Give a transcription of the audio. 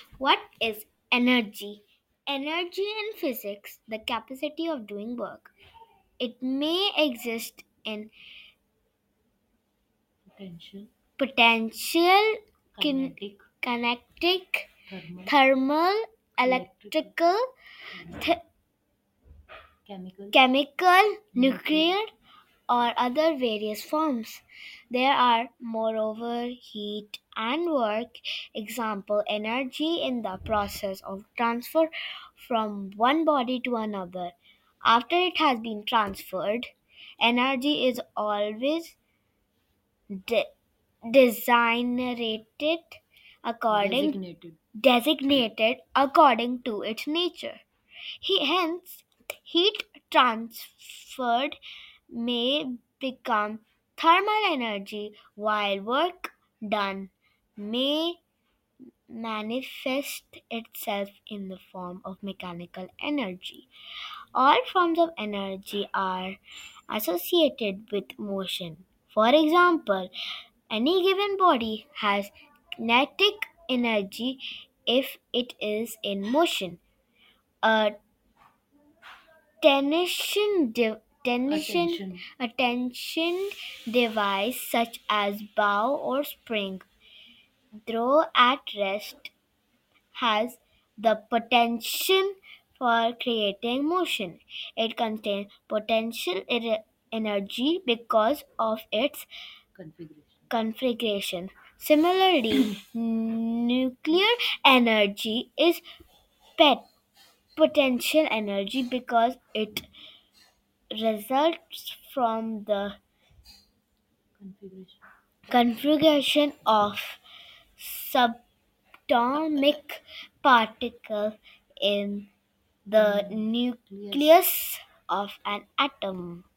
What is energy? Energy in physics, the capacity of doing work. It may exist in Potential, potential, kin- kinetic, kinetic, thermal, thermal, electrical, electrical, th- chemical, chemical, nuclear. nuclear, or other various forms. There are, moreover, heat and work. Example, energy in the process of transfer from one body to another. After it has been transferred, energy is always de- designated according Designated. designated according to its nature. Hence, heat transferred may become thermal energy, while work done may manifest itself in the form of mechanical energy. All forms of energy are associated with motion. For example, any given body has kinetic energy if it is in motion. A tension, tension, Attention. a tension device such as bow or spring, though at rest, has the potential for creating motion. It contains potential energy because of its Configuration. configuration. Similarly, nuclear energy is pet potential energy because it results from the Configuration. configuration of subatomic particles in the Nucleus. nucleus of an atom.